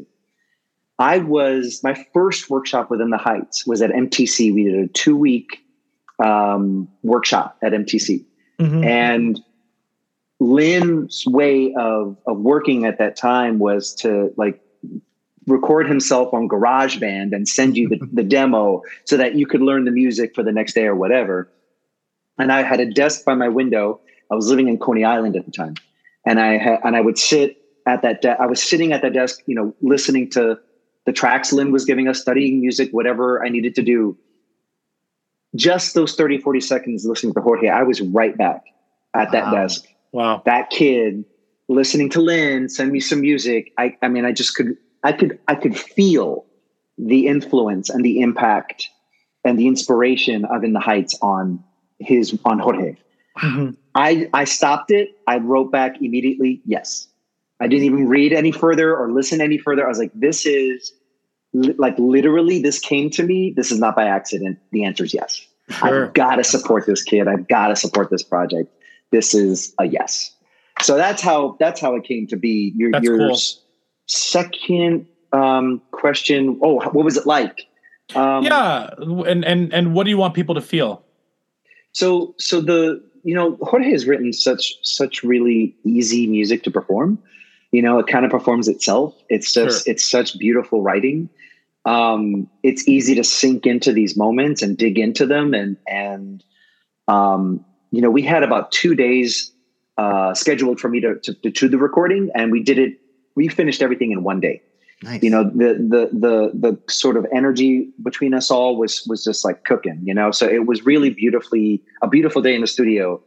My first workshop within the Heights was at MTC. We did a 2-week workshop at MTC. Mm-hmm. And Lynn's way of working at that time was to, like, record himself on GarageBand and send you the demo so that you could learn the music for the next day or whatever. And I had a desk by my window. I was living in Coney Island at the time. And I would sit at that I was sitting at that desk, listening to the tracks Lynn was giving us, studying music, whatever I needed to do. Just those 30, 40 seconds listening to Jorge, I was right back at that desk. Wow. That kid listening to Lynn send me some music. I could feel the influence and the impact and the inspiration of In the Heights on Jorge. Mm-hmm. I stopped it. I wrote back immediately, yes. I didn't even read any further or listen any further. I was like, this is like, literally, this came to me. This is not by accident. The answer is yes. Sure. I've got to support this kid. I've got to support this project. This is a yes. So that's how it came to be. Your cool. Second question. Oh, what was it like? Yeah. And what do you want people to feel? So Jorge has written such really easy music to perform. It kind of performs itself. It's just, It's such beautiful writing. It's easy to sink into these moments and dig into them. And we had about 2 days scheduled for me to do the recording, and we finished everything in 1 day. Nice. The sort of energy between us all was just like cooking, so it was really a beautiful day in the studio.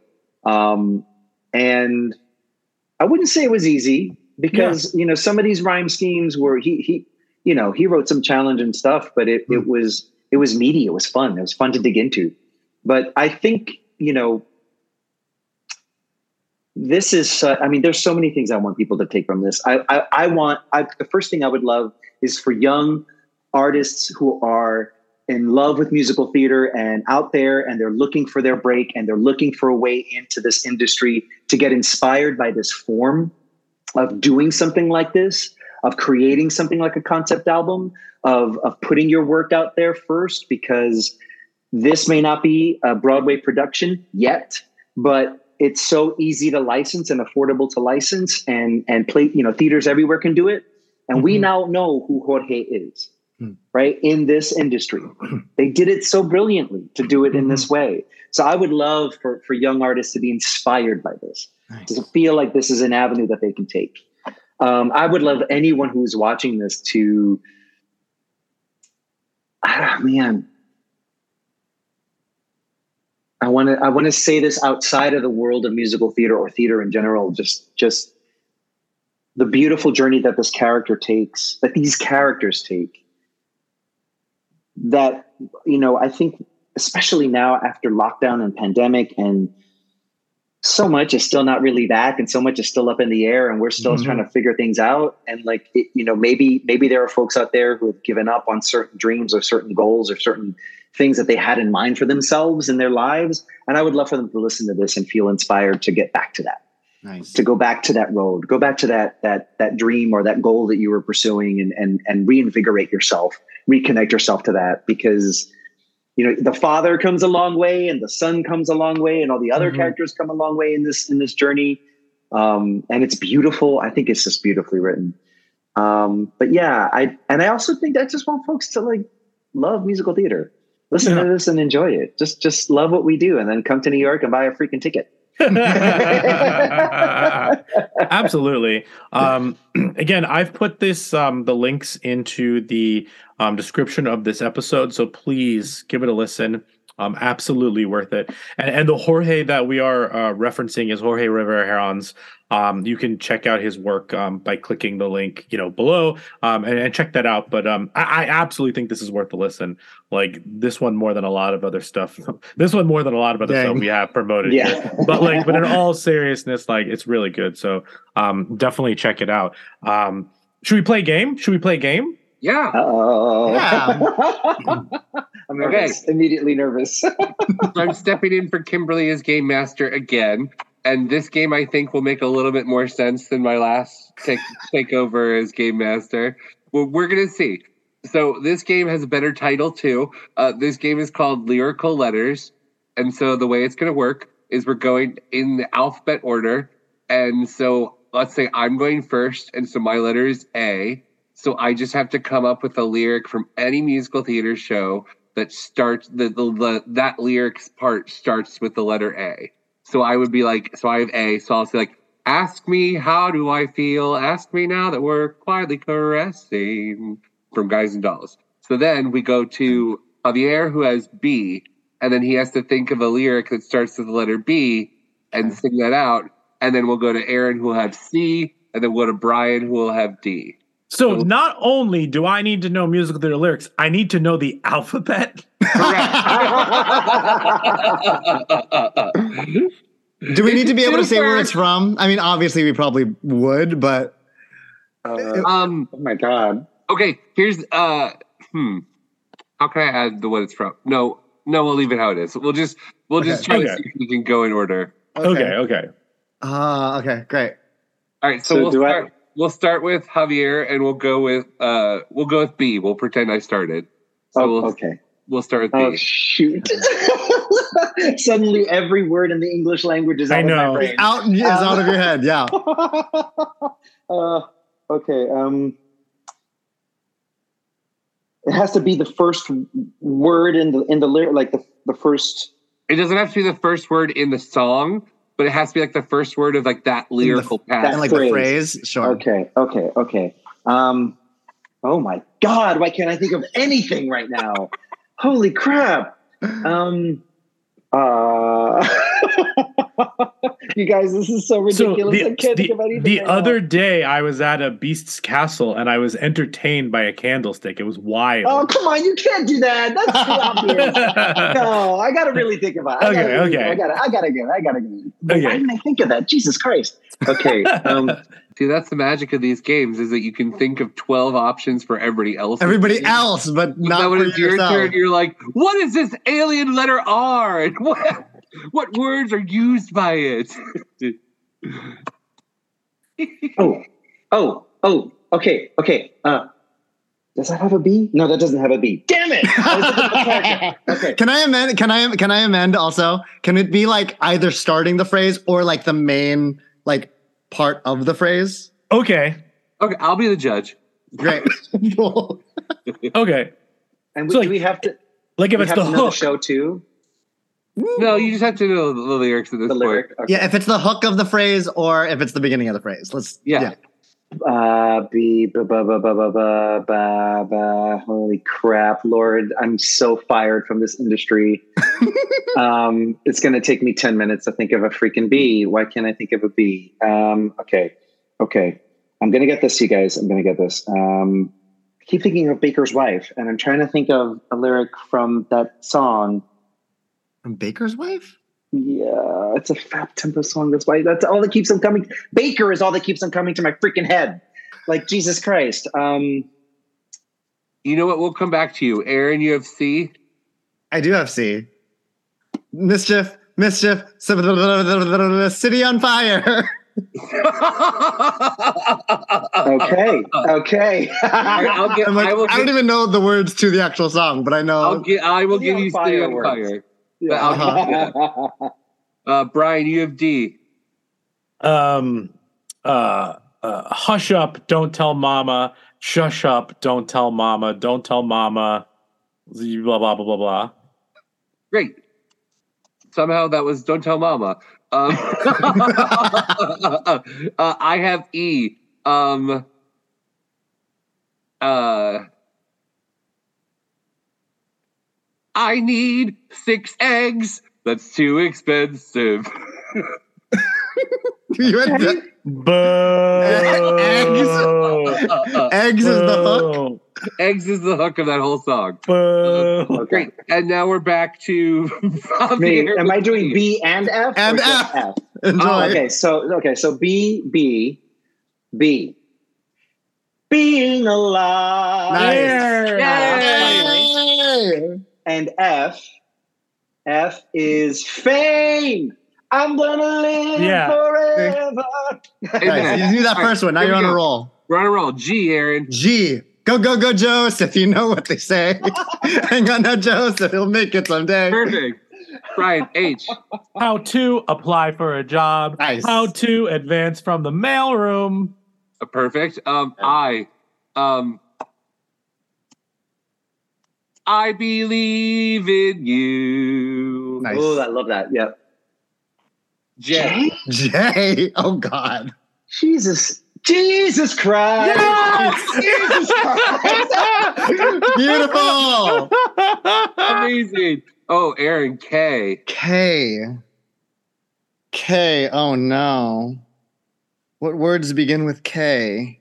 And I wouldn't say it was easy, because, some of these rhyme schemes were, he wrote some challenging stuff, but it was meaty. It was fun. It was fun to dig into. But I think, this is, I mean, there's so many things I want people to take from this. The first thing I would love is for young artists who are in love with musical theater and out there, and they're looking for their break and they're looking for a way into this industry to get inspired by this form of doing something like this, of creating something like a concept album, of putting your work out there first, because this may not be a Broadway production yet, but it's so easy to license and affordable to license, and play, theaters everywhere can do it. And we now know who Jorge is, right? In this industry, they did it so brilliantly to do it in this way. So I would love for young artists to be inspired by this, to feel like this is an avenue that they can take. I would love anyone who's watching this to, I want to say this outside of the world of musical theater or theater in general, just the beautiful journey that this character takes, that these characters take, that, I think especially now after lockdown and pandemic, and so much is still not really back, and so much is still up in the air, and we're still trying to figure things out. And maybe there are folks out there who have given up on certain dreams or certain goals or certain things that they had in mind for themselves in their lives. And I would love for them to listen to this and feel inspired to get back to that, to go back to that road, go back to that dream or that goal that you were pursuing, and reinvigorate yourself, reconnect yourself to that, because the father comes a long way, and the son comes a long way, and all the other characters come a long way in this journey. And it's beautiful. I think it's just beautifully written. But yeah, I also think I just want folks to love musical theater. Listen to this and enjoy it. Just love what we do, and then come to New York and buy a freaking ticket. Absolutely. Again, I've put this the links into the description of this episode, so please give it a listen. Absolutely worth it. And the Jorge that we are referencing is Jorge Rivera Herons. You can check out his work by clicking the link below and check that out. But I absolutely think this is worth a listen. Like this one more than a lot of other stuff. This one more than a lot of other stuff we have promoted. Yeah. But in all seriousness, it's really good. So definitely check it out. Should we play a game? Yeah. Uh-oh. Yeah. I'm nervous. Okay. Immediately nervous. So I'm stepping in for Kimberly as game master again. And this game, I think, will make a little bit more sense than my last takeover as game master. Well, we're going to see. So this game has a better title, too. This game is called Lyrical Letters. And so the way it's going to work is we're going in the alphabet order. And so let's say I'm going first. And so my letter is A. So I just have to come up with a lyric from any musical theater show that starts, that lyrics part starts with the letter A. So I would be so I have A, so I'll say ask me how do I feel, ask me now that we're quietly caressing, from Guys and Dolls. So then we go to Javier, who has B, and then he has to think of a lyric that starts with the letter B and sing that out. And then we'll go to Aaron, who will have C, and then we'll go to Brian, who will have D. So not only do I need to know musical theater lyrics, I need to know the alphabet. Correct. Do we need to be able to say where it's from? I mean, obviously we probably would, but oh my God. Okay, here's how can I add the what it's from? No, we'll leave it how it is. We'll just try to see if we can go in order. Okay. Okay, great. All right, so we'll start with Javier, and we'll go with B. We'll pretend I started. So we'll start with B. Oh shoot! Suddenly, every word in the English language is out of my brain. Out of your head. Yeah. Okay. It has to be the first word in the lyric, the first. It doesn't have to be the first word in the song, but it has to be the first word of that lyrical passage. The phrase. Sure. Okay. Oh my God! Why can't I think of anything right now? Holy crap! You guys, this is so ridiculous. I can't think of anything. The right other now. day, I was at a Beast's Castle and I was entertained by a candlestick. It was wild. Oh, come on. You can't do that. That's too obvious. No, I got to really think about it. Okay. I got to go. Okay. Why didn't I think of that? Jesus Christ. Okay. See, that's the magic of these games is that you can think of 12 options for everybody else. Everybody else, but not when for it's your yourself. turn, you're like, what is this alien letter R? And what words are used by it? Okay. Does that have a B? No, that doesn't have a B. Damn it! Okay. Can I amend also? Can it be like either starting the phrase or like the main like part of the phrase? Okay. Okay, I'll be the judge. Great. Okay. And So, do we have to? Like if we it's have the to know hook. the show too. No, you just have to know the lyrics at this The point. lyric. Okay. Yeah, if it's the hook of the phrase or if it's the beginning of the phrase. Yeah. B ba ba ba ba ba ba ba ba. Holy crap, Lord! I'm so fired from this industry. It's going to take me 10 minutes to think of a freaking B. Why can't I think of a B? Okay. I'm going to get this, you guys. I'm going to get this. I keep thinking of Baker's Wife, and I'm trying to think of a lyric from that song. From Baker's Wife? Yeah, it's a fat tempo song. That's why. That's all that keeps on coming. Baker is all that keeps on coming to my freaking head. Like Jesus Christ. You know what? We'll come back to you. Aaron, you have C? I do have C. Mischief, City on Fire. Okay. I don't even know the words to the actual song, but I know. I will give you City on Fireworks. Fire. Yeah. Brian, you have D. Hush up, don't tell mama. Shush up, don't tell mama. Don't tell mama. Blah, blah, blah, blah, blah. Great. Somehow that was Don't Tell Mama. I have E. I need 6 eggs. That's too expensive. You had the- Eggs is the hook. Eggs is the hook of that whole song. Boo. Great. And now we're back to Me. Am I doing B and F? And or just F. Enjoy. Oh, okay. So B. Being alive. Nice. And F is fame. I'm gonna live forever. Nice. You do that first one. Now you're on a roll. We're on a roll. G, Aaron. G. Go, Joseph. You know what they say. Hang on now, Joseph. He'll make it someday. Perfect. Brian, H. How to apply for a job. Nice. How to advance from the mailroom. Perfect. I believe in you. Nice. Oh, I love that. Yep. J. J. Oh, God. Jesus Christ. Yes! Jesus Christ. Beautiful. Amazing. Oh, Aaron, K. K. Oh, no. What words begin with K?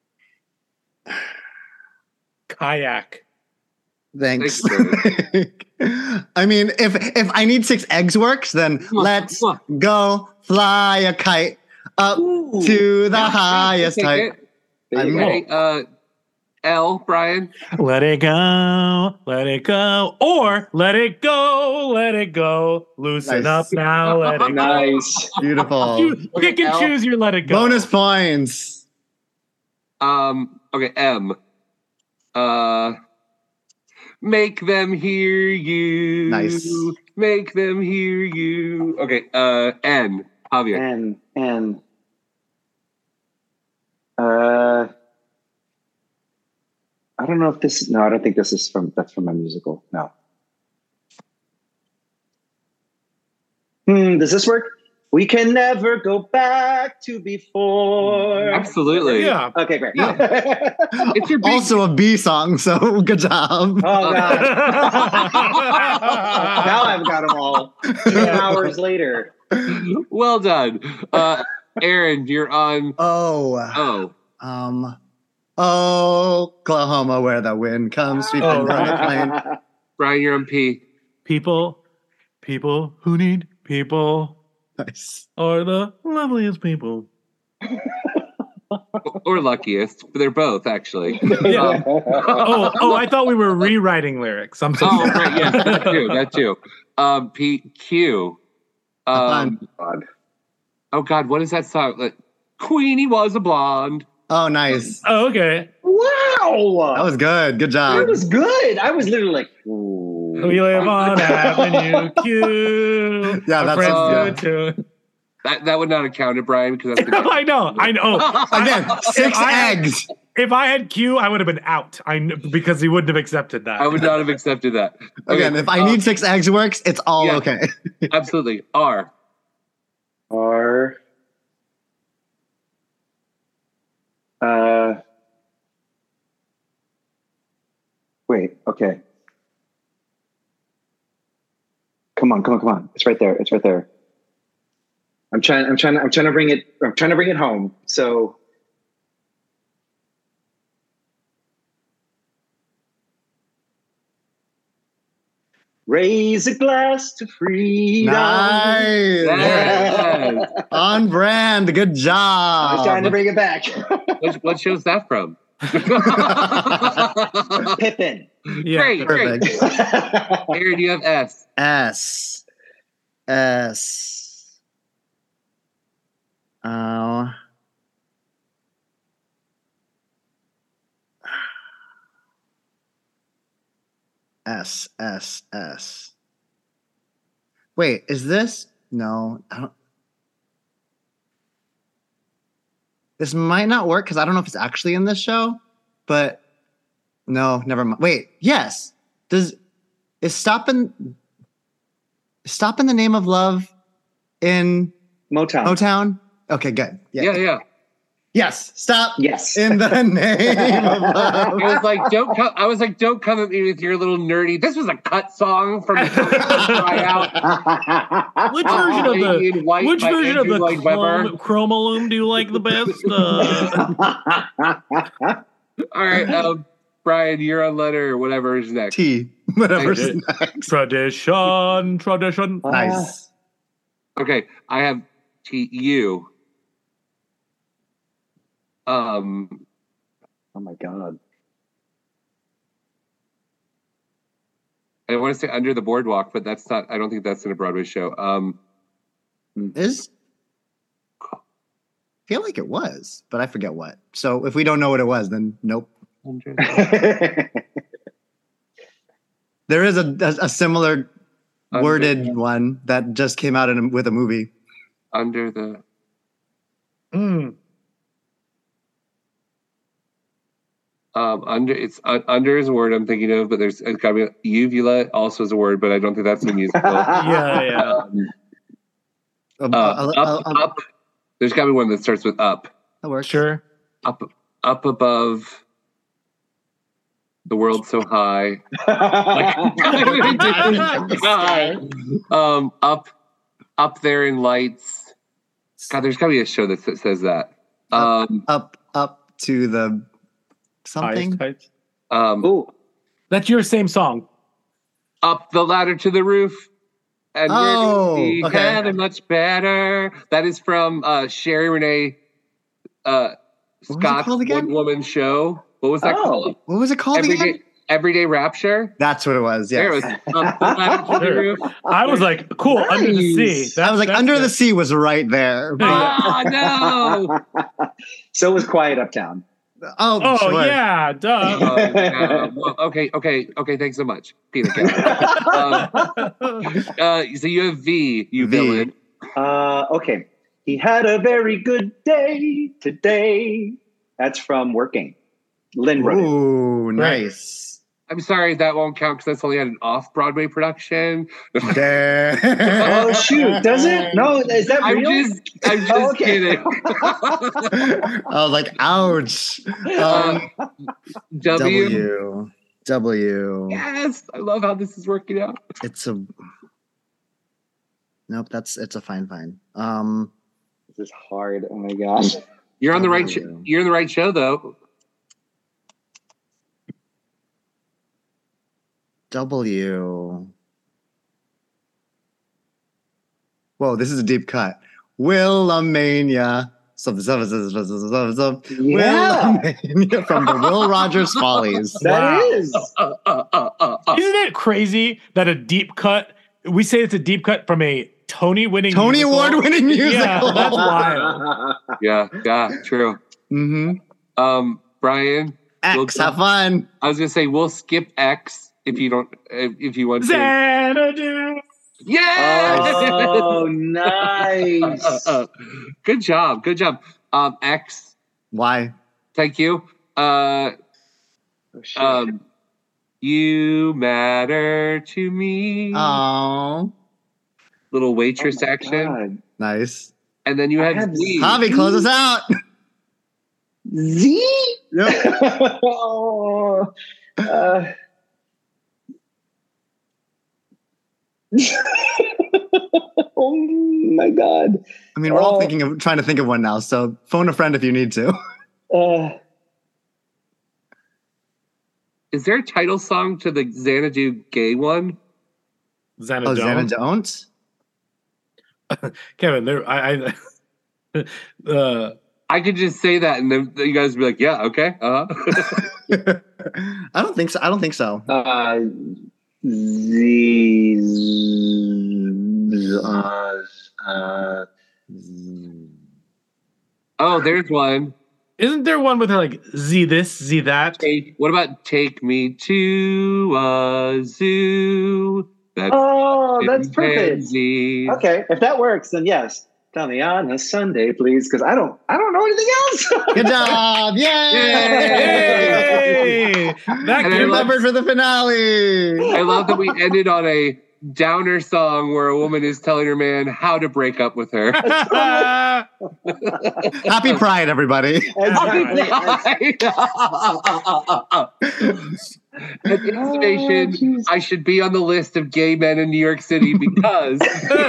Kayak. Thanks. Thanks, I mean, if I need 6 eggs works, then let's go fly a kite up to the highest height. Okay, L, Brian. Let it go, or let it go. Loosen Nice. up now, let it go. Nice. Beautiful. You pick and L. choose your let it go. Bonus points. Okay, M. Make them hear you. Nice. Make them hear you. Okay, N. Javier. N. I don't know if this. No, I don't think this is that's from a musical. No. Does this work? We can never go back to before. Absolutely. Yeah. Okay, great. It's your big Also a B song, so good job. Oh god. Now I've got them all. 10 hours later. Well done. Aaron, you're on. Oh. Oklahoma, where the wind comes sweeping Oh, down the right. plain. Brian, you're on P. People who need people Nice. are the loveliest people. Or luckiest, but they're both actually. Yeah. Oh, I thought we were rewriting lyrics. I'm so Oh, sorry. right, yeah, that too. PQ. Fun. Oh God, what is that song? Like, Queenie was a blonde. Oh, nice. Oh, okay. Wow. That was good. Good job. That was good. I was literally like, ooh. We live on Avenue Q. Yeah, Our that's friends do it too. That would not have counted, Brian, because that's the I know. Again, six I- eggs. If I had Q, I would have been out. Because he wouldn't have accepted that. I would not have accepted that. Okay, Again, if I need 6 eggs works, it's all yeah. okay. Absolutely. R. Wait, okay. Come on. It's right there. I'm trying to bring it home. So raise a glass to freedom. Nice. Yes. On brand. Good I job. was trying to bring it back. What show's that from? Pippin. Yeah. Great. Perfect. Aaron, you have S. S. Oh. S. Wait, is this? No, I don't. This might not work because I don't know if it's actually in this show, but no, never mind. Wait, yes. Is Stop in the Name of Love in Motown. Okay, good. Yeah. Yes, stop. Yes. In the name of love. I was like, don't come at me with your little nerdy. This was a cut song from Tryout. Which version of Lady in White which by version Andrew of the Lloyd Webber. Chromaloom do you like the best? All right, Brian, you're on letter whatever is next. T. Whatever's Okay. next. Tradition. Nice. Okay, I have TU. Oh my God. I want to say Under the Boardwalk, but that's not. I don't think that's in a Broadway show. I feel like it was, but I forget what. So if we don't know what it was, then nope. There is a similar worded one that just came out with a movie. Under the. Under is a word I'm thinking of, but it's got to be uvula also is a word, but I don't think that's a musical. Yeah. Up. There's got to be one that starts with up. That works. Sure. Up above. The world so high. Up there in lights. God, there's got to be a show that says that. Up to the something. That's your same song. Up the ladder to the roof. And we had it much better. That is from Sherry Renee Scott's One Woman Show. What was that called? What was it called again? Everyday Rapture. That's what it was. Yeah. There it was. Up the ladder to the roof. I was like, cool. Nice. Under the sea. I was like, Under the Sea was right there. Oh no! So was Quiet Uptown. Oh sure. Yeah, duh. Well, okay. Thanks so much, Peter. So you have V, you villain. Okay. He had a very good day today. That's from Working. Lynn wrote it. Ooh, nice. I'm sorry, that won't count because that's only had an off-Broadway production. Oh shoot! Does it? No, is that real? I'm just kidding. I was like, ouch. W. Yes, I love how this is working out. It's a. Nope, it's a fine. This is hard. Oh my gosh. You're on the right. W. You're in the right show, though. W. Whoa, this is a deep cut. Willamania. Willamania from the Will Rogers Follies. That is. Isn't it crazy that a deep cut? We say it's a deep cut from a Tony Award-winning musical. Yeah, that's wild. Yeah, true. Mm-hmm. Brian, X, have fun. I was gonna say we'll skip X if you don't. If you want to. Xanadu. Yeah. Oh, nice. Good job. X. Why? Thank you. Oh, shit. You matter to me. Oh, Little waitress Oh my action, God. nice. and then you I had had Z. Javi, close us out. Z? Yep. Oh, oh my God. I mean, we're all trying to think of one now. So phone a friend if you need to. Is there a title song to the Xanadu gay one? Xanadu. Oh, Xana don't. Kevin, I could just say that, and then you guys would be like, "Yeah, okay, I don't think so. Oh, there's one. Isn't there one with like Z this, Z that? What about "Take Me to a Zoo"? That's perfect. Okay, if that works, then yes. Tell me on a Sunday, please, because I don't know anything else. Good job! Yay! Yay! That And I came love- Remembered for the finale. I love that we ended on a downer song where a woman is telling her man how to break up with her. Happy Pride, everybody. An inspiration. I should be on the list of gay men in New York City because.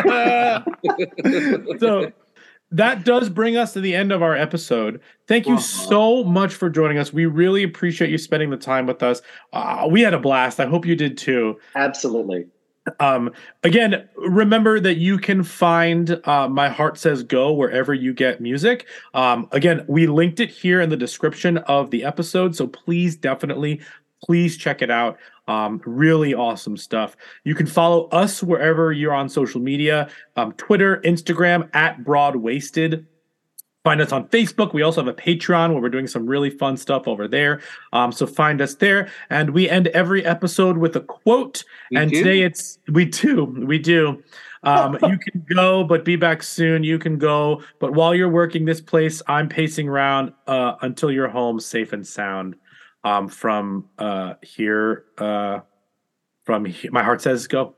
So that does bring us to the end of our episode. Thank you so much for joining us. We really appreciate you spending the time with us. We had a blast. I hope you did too. Absolutely. Again, remember that you can find My Heart Says Go wherever you get music. Again, we linked it here in the description of the episode, so please check it out. Really awesome stuff. You can follow us wherever you're on social media, Twitter, Instagram @BroadWasted. Find us on Facebook. We also have a Patreon where we're doing some really fun stuff over there. So find us there. And we end every episode with a quote. Today we do. You can go, but be back soon. You can go, but while you're working this place, I'm pacing around until you're home safe and sound. From My Heart Says Go.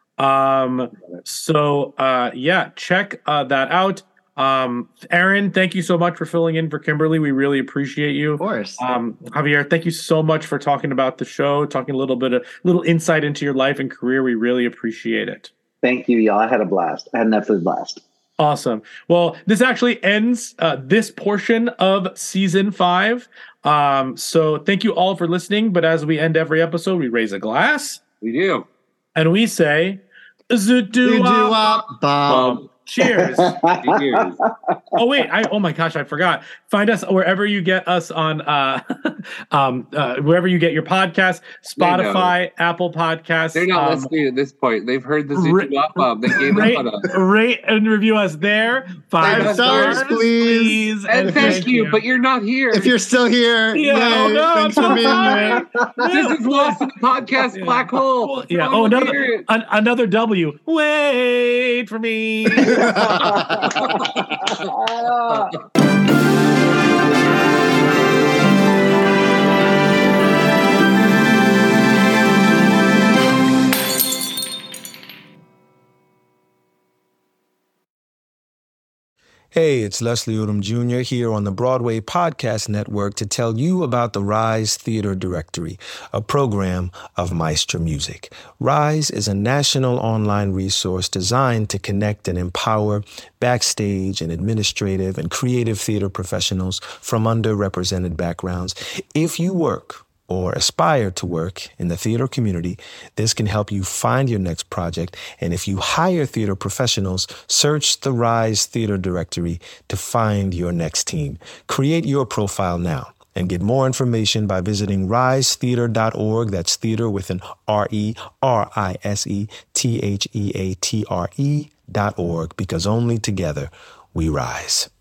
Check that out. Aaron, thank you so much for filling in for Kimberly. We really appreciate you. Of course. Javier, thank you so much for talking about the show, talking a little insight into your life and career. We really appreciate it. Thank you, y'all. I had a blast. I had an absolute blast. Awesome. Well, this actually ends this portion of season 5. So thank you all for listening. But as we end every episode, we raise a glass. We do. And we say, Zoo-doo-wop-bum. Cheers. Cheers. Oh wait! Oh my gosh! I forgot. Find us wherever you get us on, wherever you get your podcast, Spotify, Apple Podcasts. They're not listening at this point. They've heard the Zoo-doo-wop-bum. They gave up on us. Rate and review us there. 5 stars, please. And thank you. But you're not here. If you're still here, Yeah. yay, thanks for being there. This is lost in the podcast black hole. Yeah. No Oh, one will hear it. another W. Wait for me. Hey, it's Leslie Odom Jr. here on the Broadway Podcast Network to tell you about the Rise Theater Directory, a program of Maestro Music. Rise is a national online resource designed to connect and empower backstage and administrative and creative theater professionals from underrepresented backgrounds. If you work or aspire to work in the theater community, this can help you find your next project. And if you hire theater professionals, search the Rise Theater Directory to find your next team. Create your profile now and get more information by visiting risetheater.org. That's theater with an RERISETHEATRE.org, because only together we rise.